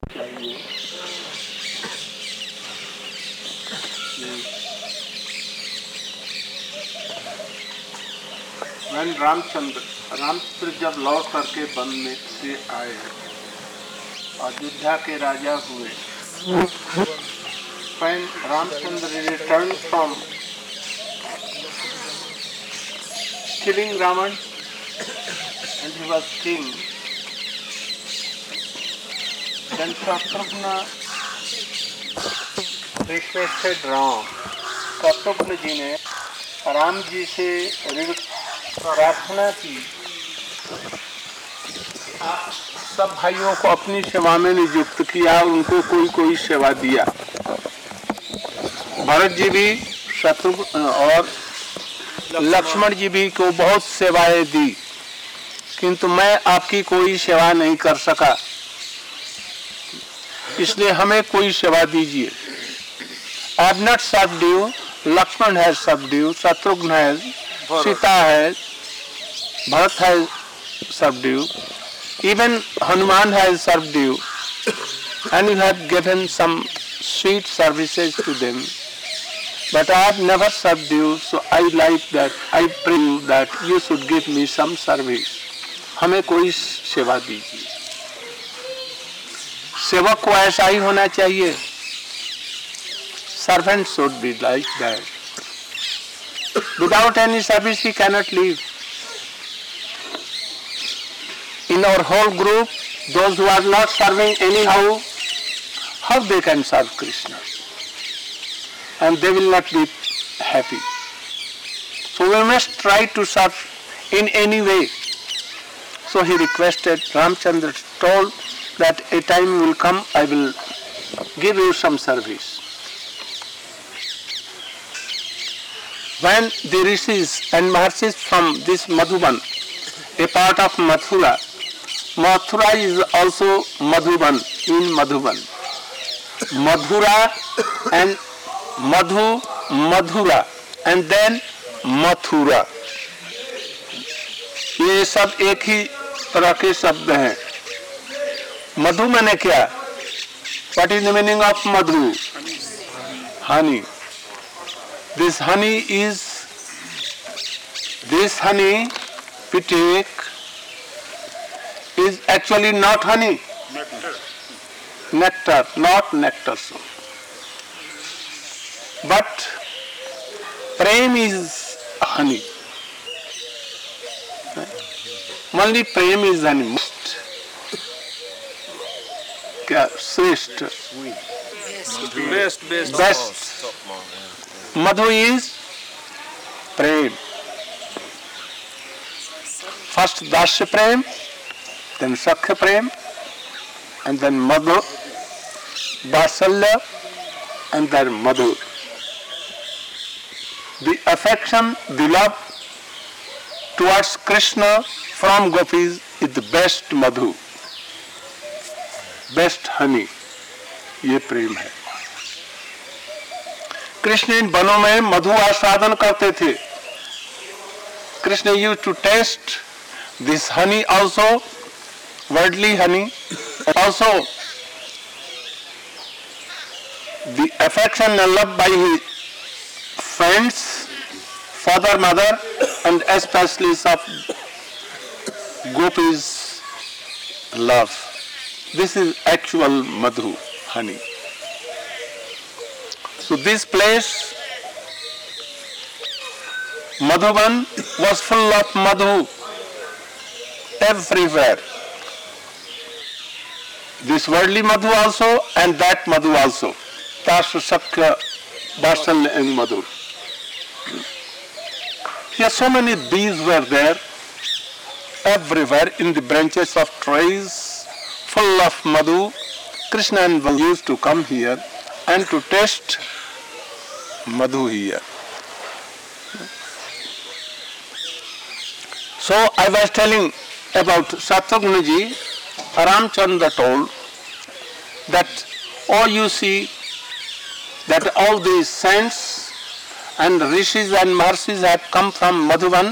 when Ramchandra जब लौट करके वन में से आए, अयोध्या के राजा हुए, when Ramchandra returned from killing Ravan and he was king, then Shatrugna requested Ram. Shatrughan जी ने राम जी से प्रार्थना की, सब भाइयों को अपनी सेवा में नियुक्त किया, उनको कोई कोई सेवा दिया। भरत जी भी शत्रुघ्न और लक्ष्मण जी भी को बहुत सेवाएं दी, किंतु मैं आपकी कोई सेवा नहीं कर सका, इसलिए हमें कोई सेवा दीजिए। I have not served you, Lakshman has served you, Shatrugna has, Sita has, Bharat has served you, even Hanuman has served you, and you have given some sweet services to them. But I have never served you, so I like that, I pray you that you should give me some service. हमें कोई सेवा दीजिए। सेवक को ऐसा ही होना चाहिए। Servant should be like that. Without any service he cannot live. In our whole group, those who are not serving anyhow, how they can serve Krishna? And they will not be happy. So we must try to serve in any way. So he requested, Ramchandra told that a time will come, I will give you some service. When the rishis and maharshis from this Madhuban, a part of Mathura, Mathura is also Madhuban, in Madhuban. Madhura and Madhu, Madhura and then Mathura. ये सब एक ही तरह के शब्द हैं। मधु माने क्या? What is the meaning of madhu? Honey. This honey we take is actually not honey. Nectar, not nectar. But prem is honey. Only prem is honey. Shrestha. Best. Madhu is prem. First Dasya prem, then Sakhya prem, and then Madhu, Vasalya, and then Madhu. The affection, the love towards Krishna from gopis is the best Madhu, best honey. ये प्रेम है। कृष्ण इन वनों में मधु आस्वादन करते थे। Krishna used to taste this honey also, worldly honey, also the affection and love by his friends, father, mother, and especially of gopis' love. This is actual madhu, honey. So this place, Madhuban, was full of madhu everywhere. This worldly madhu also and that madhu also. Tasya, Sakya, Vasalya and madhu. Here so many bees were there, everywhere in the branches of trees, full of madhu. Krishna and Balram used to come here and to taste madhu here. So I was telling about Shatrugna ji, Ramchandra told that, oh, you see that all these saints and rishis and maharshis have come from Madhuban,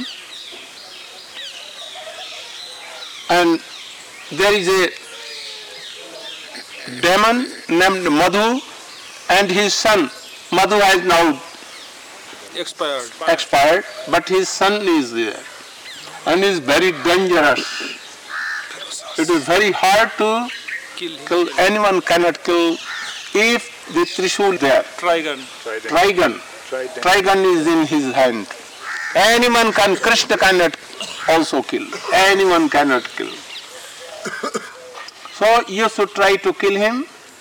and there is demon named Madhu, and his son. Madhu has now expired, but his son is there, and is very dangerous. It is very hard to kill. Anyone cannot kill if the Trishul there. Trigun is in his hand. Anyone can, Krishna cannot also kill. Anyone cannot kill. So you should try to kill him.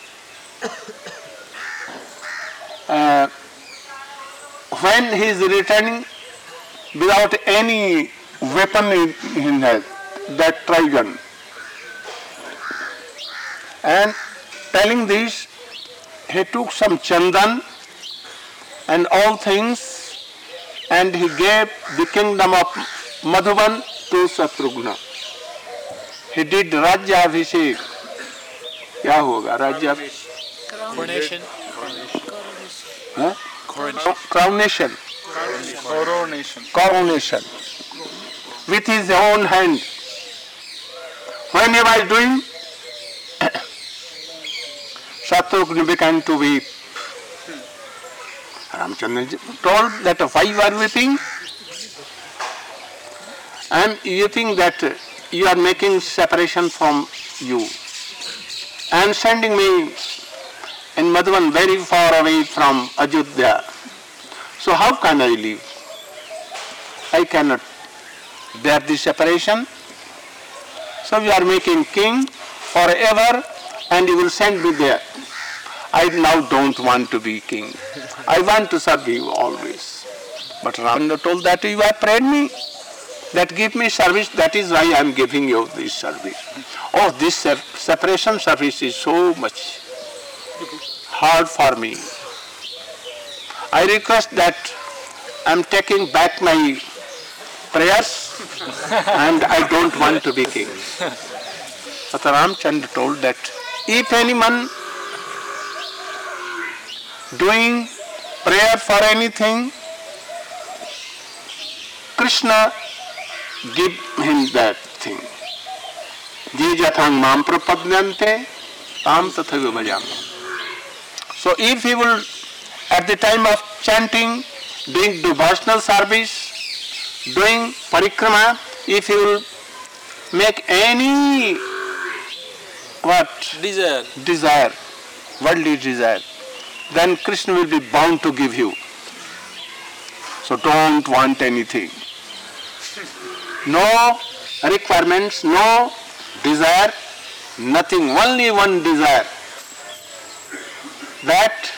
When he is returning without any weapon in his hand, that Trigun. And telling this, he took some chandan and all things, and he gave the kingdom of Madhuban to Shatrugna. He did Rajya Abhishek. क्या होगा राज्य? Coronation. Coronation. With his own hand. When he was doing, Shatrugna began to weep. Ramchandra told that why you are weeping? I am weeping that you are making separation from you and sending me in Madhuban very far away from Ajodhya. So how can I live? I cannot bear this separation. So you are making king forever and you will send me there. I now don't want to be king. I want to serve you always. But Ramchandra told that you have prayed me, that give me service, that is why I am giving you this service. Oh, this separation service is so much hard for me. I request that I am taking back my prayers and I don't want to be king. But Ramchandra told that if anyone doing prayer for anything, Krishna give him that thing. Je jathang mam prapadyante tam tathaiva bhajami. So if he will, at the time of chanting, doing devotional service, doing parikrama, if he will make any desire, worldly desire, then Krishna will be bound to give you. So don't want anything. No requirements, no desire, nothing, only one desire, that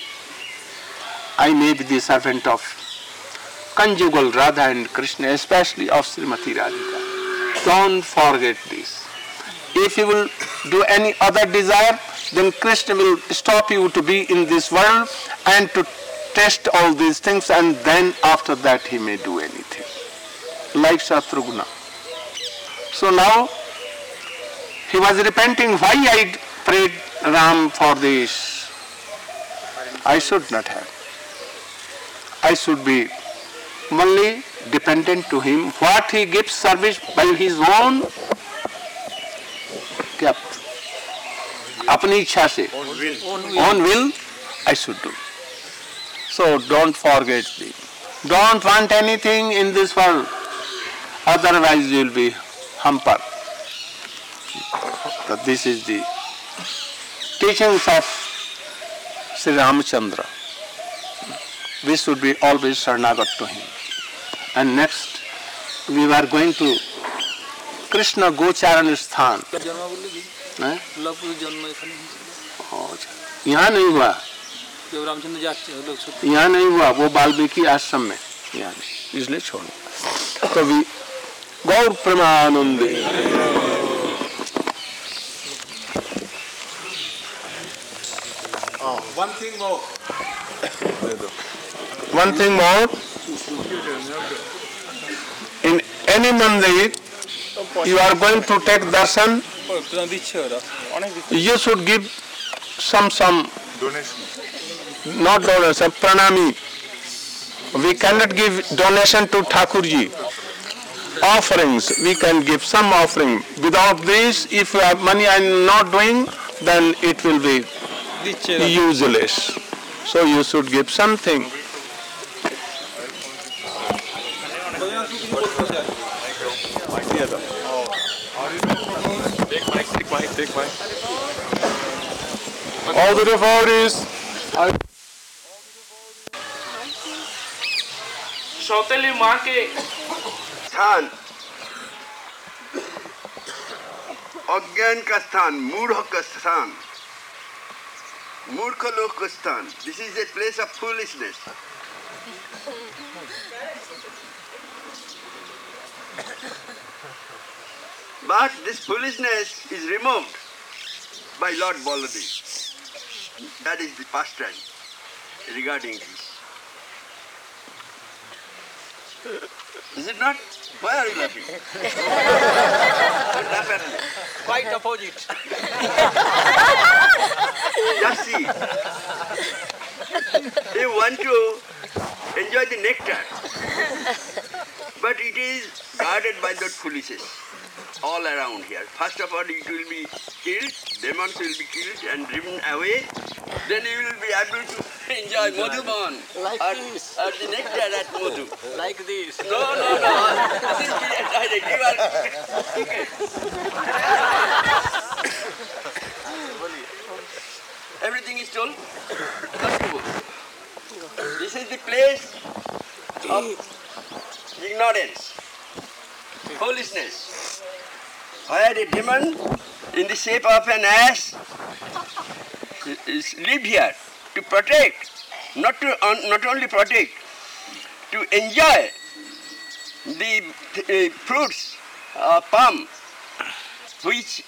I may be the servant of conjugal Radha and Krishna, especially of Srimati Radhika. Don't forget this. If you will do any other desire, then Krishna will stop you to be in this world and to test all these things, and then after that he may do anything. Like Shatrugna. So now he was repenting, why I prayed Ram for this? I should not have. I should be only dependent to him. What he gives service by his own, अपनी इच्छा से, own will, I should do. So don't forget this. Don't want anything in this world, otherwise you will be hampered. So this is the teachings of Sri Ramchandra. We should be always Saranagat to him. And next, we are going to Krishna Gocharan Sthan. यहाँ नहीं हुआ, यहाँ नहीं हुआ, वो वाल्मीकि आश्रम में, यहाँ इसलिए छोड़. कवि गौर प्रेमानंदे. One thing more. In any mandir, you are going to take darshan, you should give some donation. Not donation, pranami. We cannot give donation to Thakurji. Offerings, we can give some offering. Without this, if you have money and not doing, then it will be useless. So you should give something. All the devotees. सौतेली माँ के स्थान, अज्ञान का स्थान, मूढ़ का स्थान, मूर्ख लोग का स्थान. This is a place of foolishness. But this foolishness is removed by Lord Baladev. That is the pastime regarding this. Is it not? Why are you laughing? Don't laugh at me. Quite opposite. Just see. They want to enjoy the nectar, but it is guarded by the foolishness all around here. First of all, it will be killed, demons will be killed and driven away. Then you will be able to enjoy Madhuban Like or this. the nectar at Madhu. Like this. No. This is direct. You are everything is told. This is the place of ignorance, foolishness, where a demon in the shape of an ass live here to protect, not only protect, to enjoy the fruits of palm, which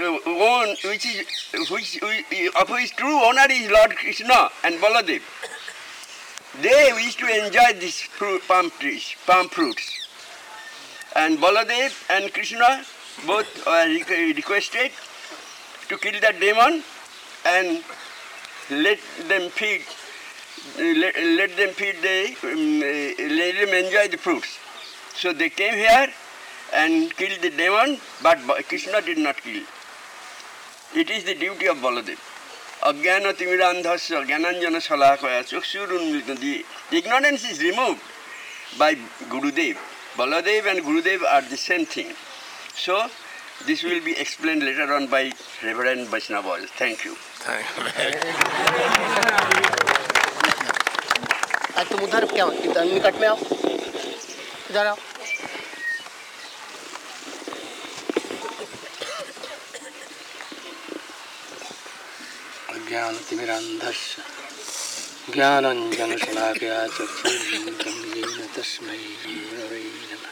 of which true owner is Lord Krishna and Baladev. They wish to enjoy these palm fruits. And Baladev and Krishna both are requested to kill that demon and let them enjoy the fruits. So they came here and killed the demon, but Krishna did not kill. It is the duty of Baladev. Ajnana timirandhasya jnananjana shalakaya chakshurunmilitam. The ignorance is removed by Gurudev. Baladev and Gurudev are the same thing. So this will be explained later on by Reverend Vaishnava. Thank you. तुम उधर क्या इधर निकट में आओ, इधर आओ. ज्ञानतिमिरान्धस्य ज्ञानाञ्जनशलाकया चक्षुरुन्मीलितं तस्मै गुरवे नमः.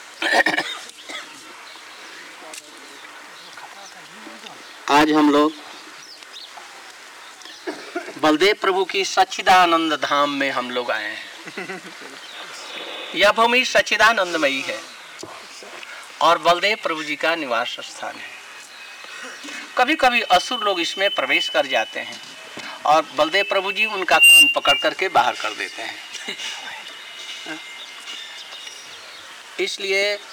आज हम लोग बलदेव प्रभु की सच्चिदानंद धाम में हम लोग आए हैं. यह भूमि सच्चिदानंदमयी है और बलदेव प्रभु जी का निवास स्थान है. कभी कभी असुर लोग इसमें प्रवेश कर जाते हैं और बलदेव प्रभु जी उनका कान पकड़ करके बाहर कर देते हैं. इसलिए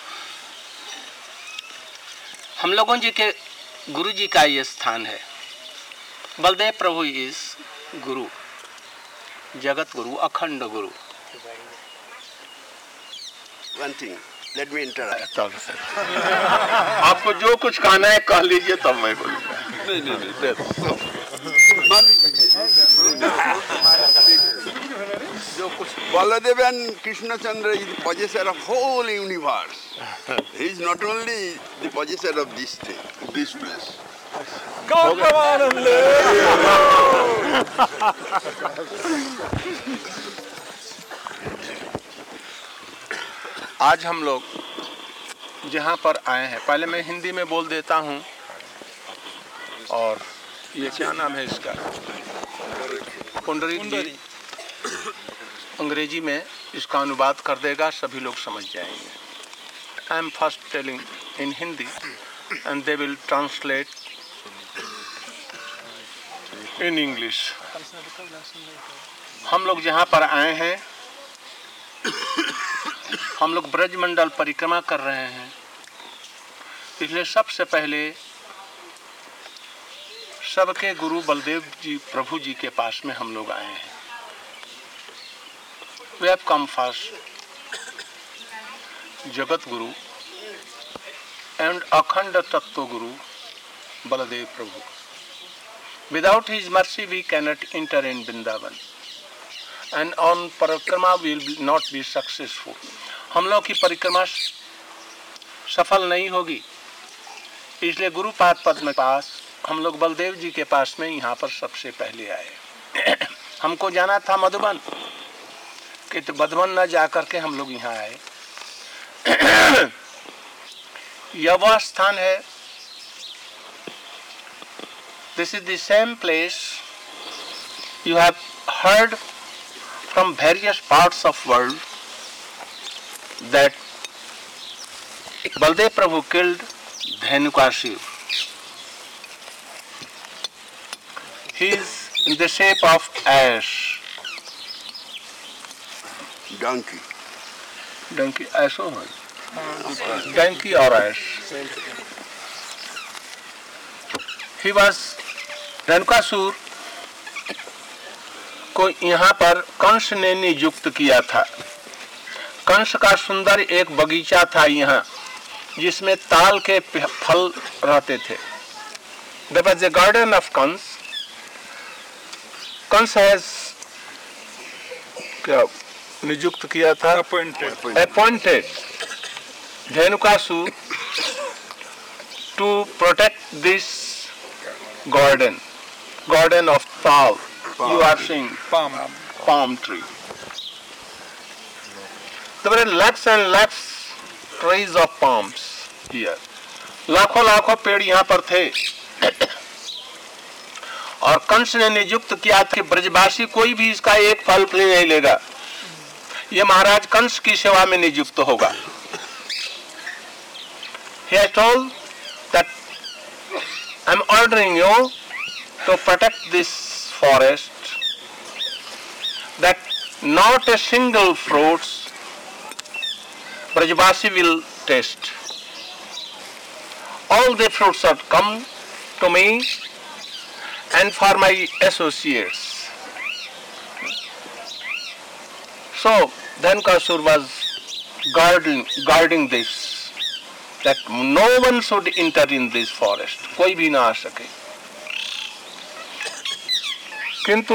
हम लोगों जी के गुरु जी का ये स्थान है. बलदेव प्रभु इस गुरु, जगत गुरु, अखंड गुरु. One thing, let me interrupt. आपको जो कुछ कहना है कह लीजिए, तब मैं बोलूँगा. Baladev and Krishna Chandra is the possessor of whole universe. He is not only the possessor of this thing, this place. आज हम लोग जहाँ पर आए हैं, पहले मैं हिंदी में बोल देता हूँ. और ये क्या नाम है इसका, पुंडरीक जी अंग्रेजी में इसका अनुवाद कर देगा, सभी लोग समझ जाएंगे. I am first telling in Hindi and they will translate in English. हम लोग जहाँ पर आए हैं, हम लोग ब्रजमंडल परिक्रमा कर रहे हैं. इसलिए सबसे पहले सबके गुरु बलदेव जी प्रभु जी के पास में हम लोग आए हैं। We have come first Jagat Guru and अखंड तत्व गुरु बलदेव प्रभु। Without his mercy we cannot enter in Vrindavan and on परिक्रमा we will not be successful। हम लोग की परिक्रमा सफल नहीं होगी, इसलिए गुरुपाद पद्म पास हम लोग बलदेव जी के पास में यहाँ पर सबसे पहले आए। हमको जाना था मधुबन, कि तो मधुबन न जा करके हम लोग यहाँ आए। यह वह स्थान है, this is the same place you have heard from various parts of world that Baldev Prabhu killed Dhenukasur. He is in the shape of ash. Donkey. Donkey, ऐसा है, donkey और ash. He was धेनुकासुर को यहाँ पर कंस ने नियुक्त किया था। कंस का सुंदर एक बगीचा था यहाँ, जिसमें ताल के फल रहते थे। There was a garden of Kans. Kans has क्या नियुक्त किया था? Appointed Dhenukasur to protect this garden of Tal. You are seeing palm tree. There were lakhs and lakhs trees of palms here. लाखों लाखों पेड़ यहाँ पर थे। और कंस ने नियुक्त किया कि ब्रजवासी कोई भी इसका एक फल नहीं लेगा, ये महाराज कंस की सेवा में नियुक्त होगा। He has told that I am ordering you to protect this forest, that not a single fruits Brajavasi will taste. All the fruits are come to me and for my associates. So Dhenukasur was guarding this, that no one should enter in this forest, कोई भी ना आ सके। किंतु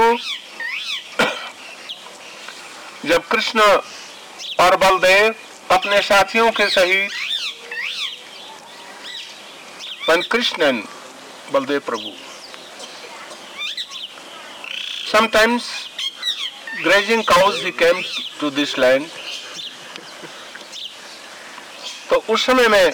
जब कृष्ण और बलदेव अपने साथियों के सहित, when Krishna and Baldev Prabhu sometimes grazing cows, he came to this land, तो उस समय में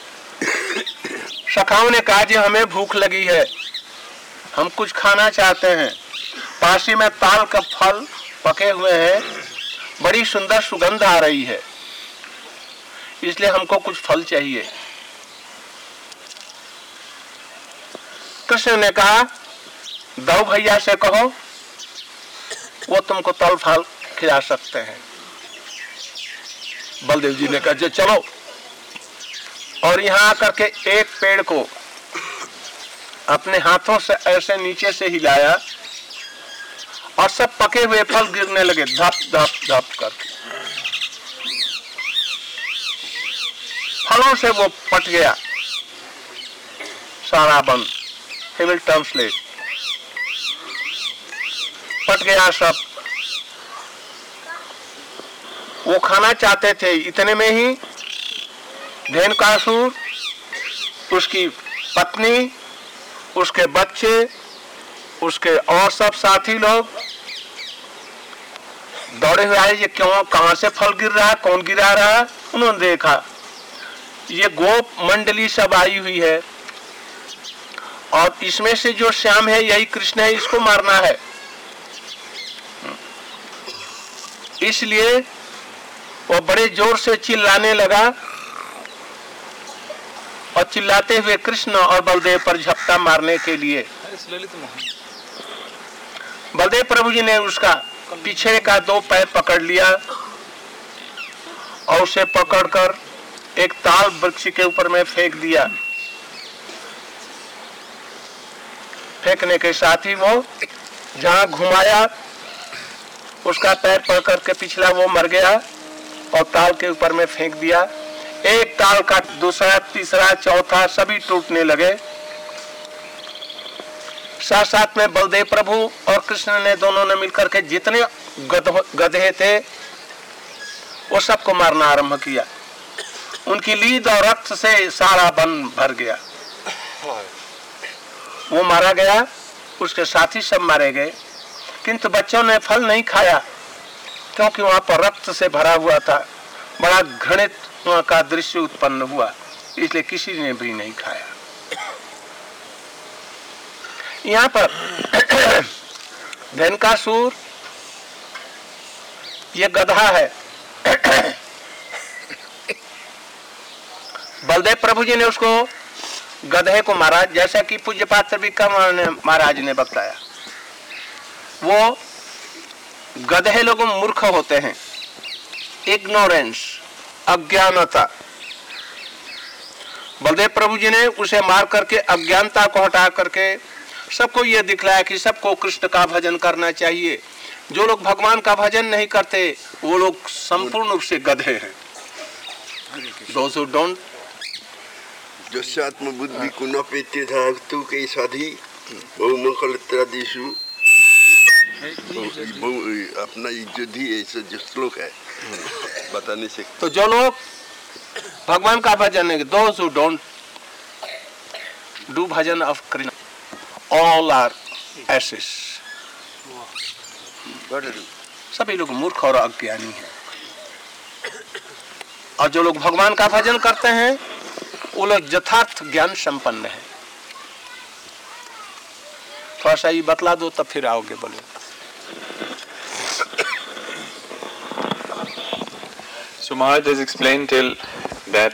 सखाओं ने कहा जी हमें भूख लगी है, हम कुछ खाना चाहते हैं, पासी में ताल का फल पके हुए हैं, बड़ी सुंदर सुगंध आ रही है, इसलिए हमको कुछ फल चाहिए। कृष्ण ने कहा दाऊ भैया से कहो, वो तुमको तल फल खिला सकते हैं। बलदेव जी ने कहा चलो, और यहाँ आकर के एक पेड़ को अपने हाथों से ऐसे नीचे से हिलाया और सब पके हुए फल गिरने लगे, धप धप धप करके। फलों से वो पट गया सारा बन। He will translate. पट गया सब। वो खाना चाहते थे, इतने में ही धेनुकासुर, उसकी पत्नी, उसके बच्चे, उसके और सब साथी लोग दौड़े हुए आए, ये क्यों, कहां से फल गिर रहा है, कौन गिरा रहा है। उन्होंने देखा ये गोप मंडली सब आई हुई है और इसमें से जो श्याम है यही कृष्ण है, इसको मारना है। इसलिए वो बड़े जोर से चिल्लाने लगा और चिल्लाते हुए कृष्ण और बलदेव पर झपटा मारने के लिए बलदेव प्रभु जी ने उसका पीछे का दो पैर पकड़ लिया और उसे पकड़कर एक ताल वृक्ष के ऊपर में फेंक दिया। फेंकने के साथ ही वो जहाँ घुमाया उसका पैर पकड़ करके पिछला वो मर गया और ताल के ऊपर में फेंक दिया। एक ताल का दूसरा, तीसरा, चौथा सभी टूटने लगे। साथ साथ में बलदेव प्रभु और कृष्ण ने दोनों ने मिलकर के जितने गधे थे वो सबको मारना आरंभ किया। उनकी लीद और रक्त से सारा वन भर गया। वो मारा गया, उसके साथी सब मारे गए, किंतु बच्चों ने फल नहीं खाया क्योंकि वहां पर रक्त से भरा हुआ था। बड़ा घृणित का दृश्य उत्पन्न हुआ, इसलिए किसी ने भी नहीं खाया। यहाँ पर धेनुकासुर ये गधा है। बलदेव प्रभु जी ने उसको गधे को मारा, जैसा कि पूज्य पात्र विक्रमानंद महाराज ने बताया। वो गधे लोग मूर्ख होते हैं, इग्नोरेंस, अज्ञानता। बलदेव प्रभु जी ने उसे मार करके अज्ञानता को हटा करके सबको ये दिखलाया कि सबको कृष्ण का भजन करना चाहिए। जो लोग भगवान का भजन नहीं करते वो लोग संपूर्ण रूप से गधे हैं। Those who don't, जस्यात्म बुद्धि कुनपेत्य धातु के साधी बहुमंगलत्रादिषु अपना इज्जत ही ऐसा जो श्लोक है बताने से। तो जो लोग भगवान का भजन नहीं, those who don't do bhajan of Krishna, all are asses। सभी लोग मूर्ख और अज्ञानी हैं। और जो लोग भगवान का भजन करते हैं वो लोग यथार्थ ज्ञान संपन्न है। थोड़ा सा ये बतला दो तब फिर आओगे बोले। So Maharaj has explained till that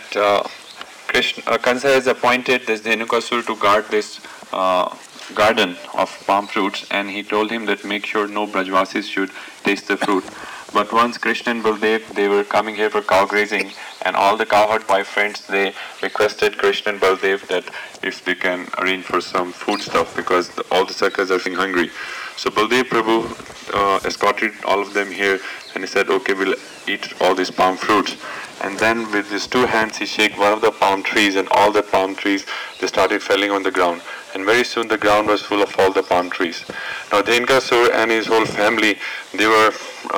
Kansa has appointed this Dhenukasur to guard this garden of palm fruits, and he told him that make sure no Brajvasis should taste the fruit. But once Krishna and Baldev, they were coming here for cow grazing, and all the cowherd boyfriends, they requested Krishna and Baldev that if they can arrange for some food stuff because all the sakas are feeling hungry. So Baldev Prabhu escorted all of them here, and he said, okay, we'll eat all these palm fruits. And then with his two hands he shake one of the palm trees, and all the palm trees, they started falling on the ground. And very soon the ground was full of all the palm trees. Now Dhenukasur and his whole family, they were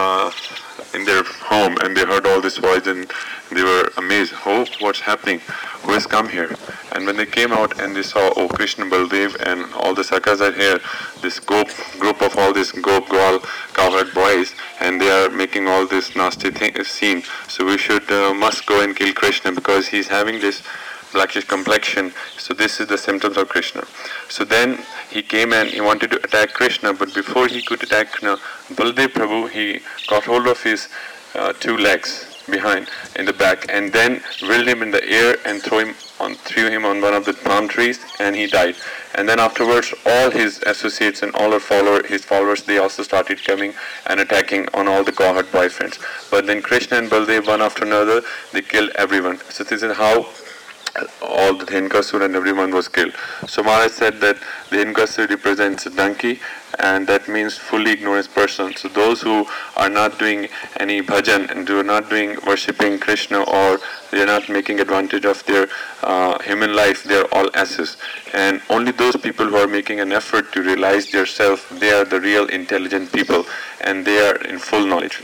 in their home, and they heard all this voice, and they were amazed. Oh, what's happening? Who has come here? And when they came out and they saw, oh, Krishna, Baldev and all the sakas are here, this group of all these Gopal cowherd boys, and they are making all this nasty scene. So we should must go and kill Krishna because he's having this blackish complexion. So this is the symptoms of Krishna. So then he came and he wanted to attack Krishna, but before he could attack Krishna, Baldev Prabhu, he got hold of his two legs behind in the back, and then whirled him in the air and threw him on one of the palm trees, and he died. And then afterwards all his associates and all his followers, they also started coming and attacking on all the cowherd boyfriends. But then Krishna and Baldev, one after another, they killed everyone. So this is how all the Dhenukasur and everyone was killed. So Maharaj said that Dhenukasur represents a donkey, and that means fully ignorant person. So those who are not doing any bhajan and do not doing worshipping Krishna, or they are not making advantage of their human life, they are all asses. And only those people who are making an effort to realize their self, they are the real intelligent people, and they are in full knowledge.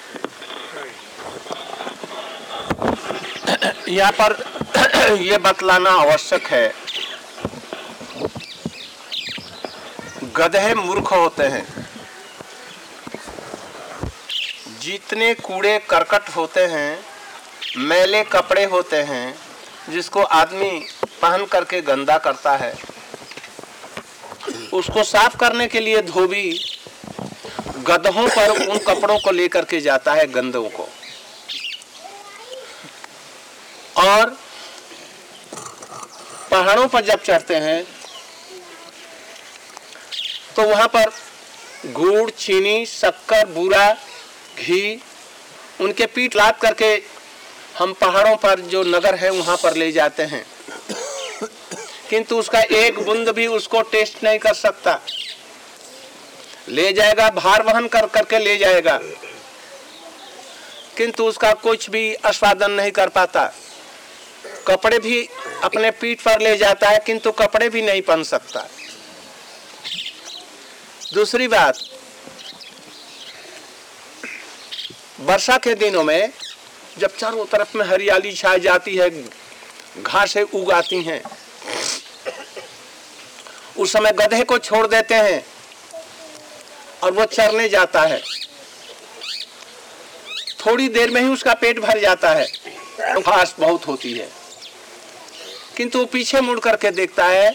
यहाँ पर ये बतलाना आवश्यक है, गधे मूर्ख होते हैं। जितने कूड़े करकट होते हैं, मैले कपड़े होते हैं, जिसको आदमी पहन करके गंदा करता है, उसको साफ करने के लिए धोबी गधों पर उन कपड़ों को लेकर के जाता है, गंदों को। और पहाड़ों पर जब चढ़ते हैं तो वहां पर गुड़, चीनी, शक्कर, बूरा, घी उनके पीठ लाद करके हम पहाड़ों पर जो नगर है वहां पर ले जाते हैं। किंतु उसका एक बूंद भी उसको टेस्ट नहीं कर सकता। ले जाएगा, भार वहन कर करके ले जाएगा, किंतु उसका कुछ भी आस्वादन नहीं कर पाता। कपड़े भी अपने पीठ पर ले जाता है, किंतु कपड़े भी नहीं पहन सकता। दूसरी बात, वर्षा के दिनों में जब चारों तरफ में हरियाली छा जाती है, घासें उगाती हैं, उस समय गधे को छोड़ देते हैं और वो चरने जाता है। थोड़ी देर में ही उसका पेट भर जाता है, घास बहुत होती है, किंतु वो पीछे मुड़ करके देखता है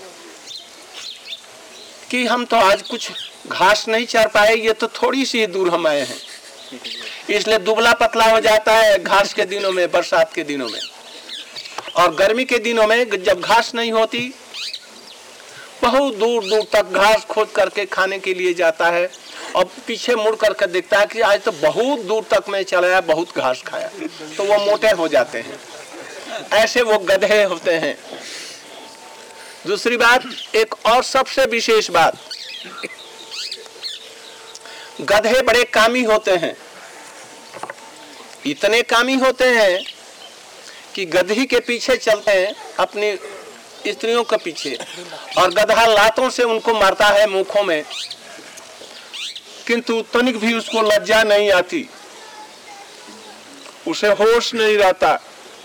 कि हम तो आज कुछ घास नहीं चर पाए, ये तो थोड़ी सी दूर हम आए हैं। इसलिए दुबला पतला हो जाता है घास के दिनों में, बरसात के दिनों में। और गर्मी के दिनों में जब घास नहीं होती, बहुत दूर दूर तक घास खोद करके खाने के लिए जाता है और पीछे मुड़ करके देखता है कि आज तो बहुत दूर तक मैं चलाया, बहुत घास खाया, तो वो मोटे हो जाते हैं। ऐसे वो गधे होते हैं। दूसरी बात, एक और सबसे विशेष बात, गधे बड़े कामी होते हैं। इतने कामी होते हैं कि गधी के पीछे चलते हैं, अपनी स्त्रियों के पीछे, और गधा लातों से उनको मारता है मुखों में, किंतु तनिक भी उसको लज्जा नहीं आती, उसे होश नहीं रहता।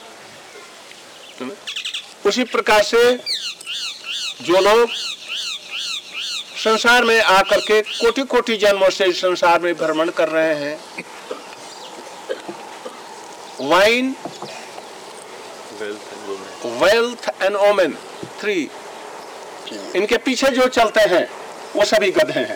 उसी प्रकार से जो लोग संसार में आकर के कोटि कोटि जन्मों से संसार में भ्रमण कर रहे हैं, वाइन, वेल्थ एंड ओमेन, 3, इनके पीछे जो चलते हैं वो सभी गधे हैं।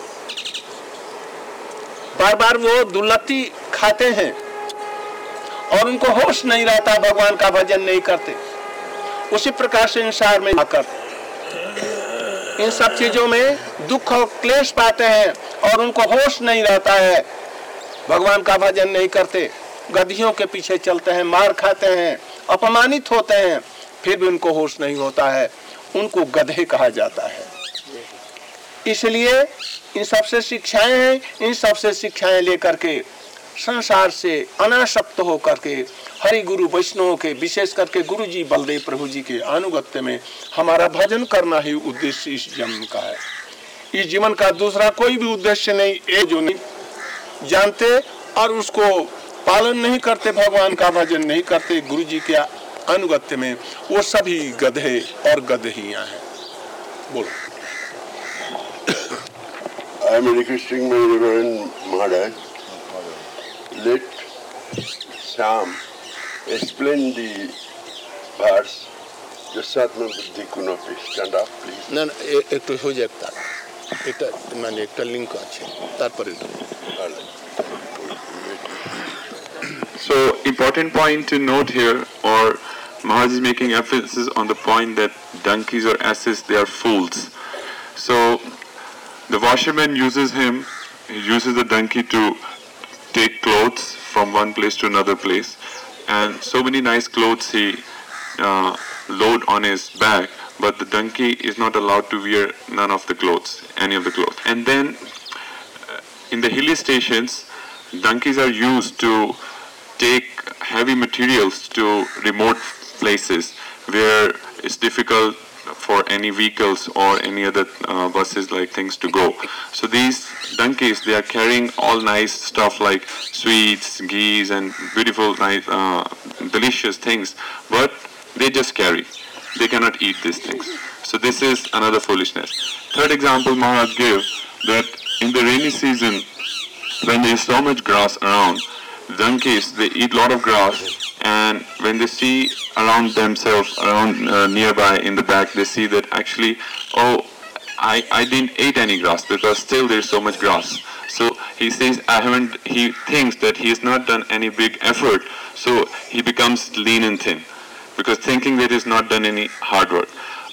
बार बार वो दुर्लत्ती खाते हैं और उनको होश नहीं रहता, भगवान का भजन नहीं करते। उसी प्रकार से संसार में आकर इन सब चीजों में दुख और क्लेश पाते हैं और उनको होश नहीं रहता है, भगवान का भजन नहीं करते, गधियों के पीछे चलते हैं, मार खाते हैं, अपमानित होते हैं, फिर भी उनको होश नहीं होता है, उनको गधे कहा जाता है। इसलिए इन सबसे शिक्षाएं हैं, इन सबसे शिक्षाएं लेकर के संसार से अनासक्त होकर के हरि गुरु वैष्णवों के, विशेष करके गुरु जी बलदेव प्रभु जी के अनुगत्य में हमारा भजन करना ही उद्देश्य इस जन्म का है। इस जीवन का दूसरा कोई भी उद्देश्य नहीं। ये जो नहीं जानते और उसको पालन नहीं करते, भगवान का भजन नहीं करते, गुरु जी के अनुगत्य में, वो सभी गधे और गधहियां हैं। बोलो। I am requesting my Reverend Maharaj, let Sam explain the verse, Jasatma Buddhi Kunapi. Stand up, please. না একটু হয়ে যাক, তার এটা মানে একটা লিঙ্ক আছে, তারপরে So important point to note here, or Maharaj is making emphasis on the point that donkeys or asses, they are fools. So the washerman uses the donkey to take clothes from one place to another place, and so many nice clothes he load on his back, but the donkey is not allowed to wear none of the clothes, any of the clothes. And then in the hilly stations, donkeys are used to take heavy materials to remote places where it's difficult for any vehicles or any other buses like things to go. So these donkeys, they are carrying all nice stuff like sweets, ghees and beautiful nice delicious things, but they just carry. They cannot eat these things. So this is another foolishness. Third example Maharaj gave, that in the rainy season when there is so much grass around, donkeys, they eat a lot of grass, and when they see around themselves, around nearby in the back, they see that actually, oh, I didn't eat any grass because still there's so much grass. So he says, he thinks that he has not done any big effort, so he becomes lean and thin, because thinking that he's not done any hard work.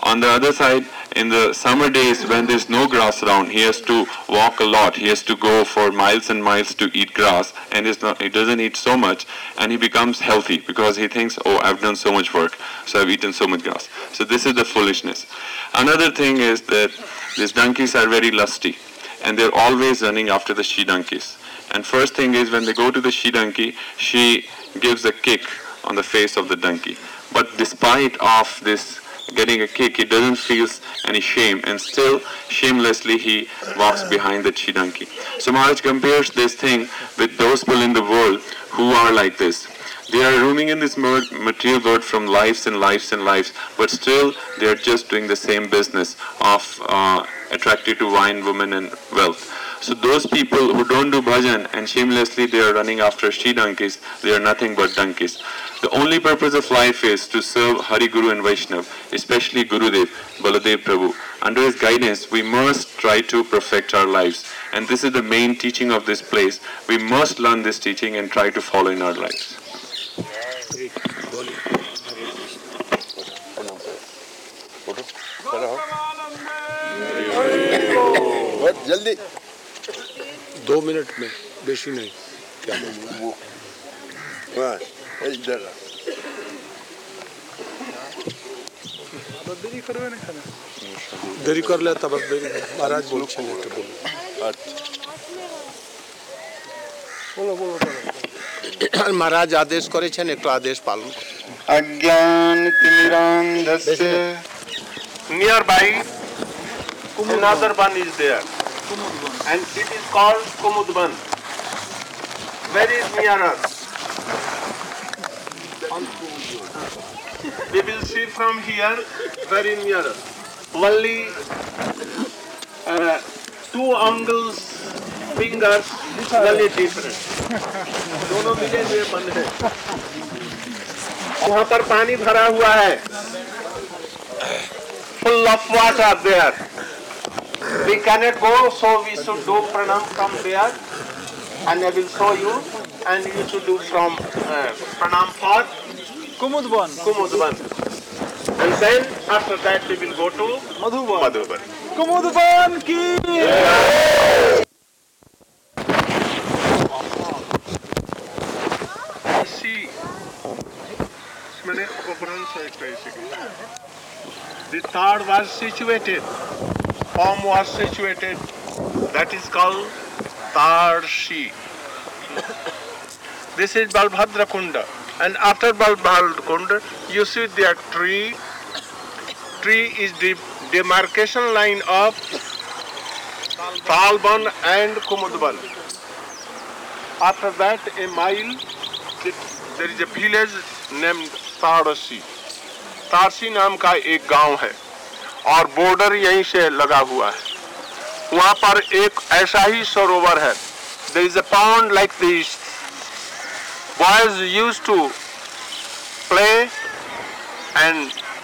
On the other side, in the summer days when there's no grass around, he has to walk a lot. He has to go for miles and miles to eat grass, and he doesn't eat so much, and he becomes healthy because he thinks, oh, I've done so much work, so I've eaten so much grass. So this is the foolishness. Another thing is that these donkeys are very lusty, and they're always running after the she-donkeys. And first thing is, when they go to the she-donkey, she gives a kick on the face of the donkey. But despite of this getting a kick, he doesn't feel any shame, and still shamelessly he walks behind the she-donkey. So Maharaj compares this thing with those people in the world who are like this. They are roaming in this material world from lives and lives and lives, but still they are just doing the same business of attracted to wine, women and wealth. So those people who don't do bhajan and shamelessly they are running after she-donkeys, they are nothing but donkeys. The only purpose of life is to serve Hari, Guru and Vaishnav, especially Gurudev, Baladev Prabhu. Under his guidance, we must try to perfect our lives. And this is the main teaching of this place. We must learn this teaching and try to follow in our lives. जल्दी 2 minute में, बेशी नहीं क्या इधर দেরি করলে তবে মহারাজ বলছেন একটু বলো বলো মহারাজ আদেশ করেছেন একটু আদেশ পালন अज्ञान तिमिरान्धस्य nearby another one is there and it is called Kumudban, very near us. We will see from here, very near us. Only 2 angles, fingers, very different. दोनों मिले हुए बन है. वहाँ पर पानी भरा हुआ है. Full of water there. We cannot go, so we should do pranam from there, and I will show you, and you should do from pranam for Kumudban. And then after that we will go to Madhuban. Kumudban ki see, the third was situated. Form was situated. That is called Tarshi. This is Balbhadra Kunda. And after Balbhadra Kunda, you see there tree. Tree is the demarcation line of Talban and Kumudban. After that, a mile, there is a village named Tarshi. तारसी नाम का एक गांव है और border यहीं से लगा हुआ है. वहाँ पर एक ऐसा ही सरोवर है. There is a pond like this. Boys used to play and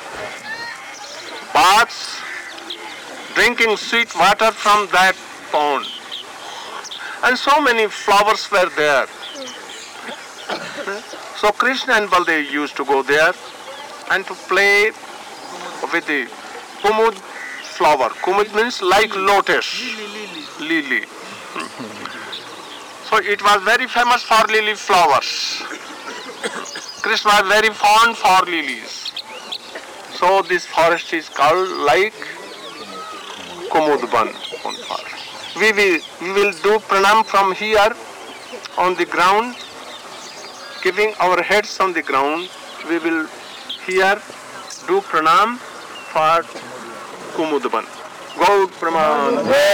baths, drinking sweet water from that pond. And so many flowers were there. So Krishna and Baldev used to go there and to play with the kumud flower. Kumud means like lotus, lily. So it was very famous for lily flowers. Krishna was very fond for lilies. So this forest is called like Kumudban. We will do pranam from here on the ground, keeping our heads on the ground. We will here do pranam for Kumudban. Gaud Praman.